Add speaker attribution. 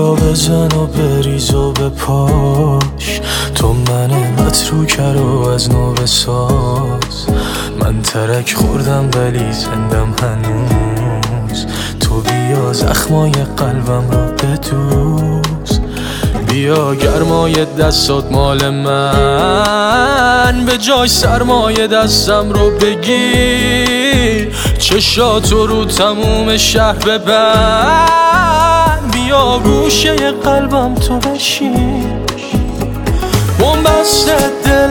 Speaker 1: بیا بزن و بریز و بپاش، تو من متروکه رو از نو بساز. من ترک خوردم ولی زندم هنوز، تو بیا زخمای قلبم رو بدوز. بیا گرمای دستات مال من، به جای سرمایه دستم رو بگیر. چشاتو رو تموم شهر ببند، بیا گوشه قلبم تو بشین. بنبست دل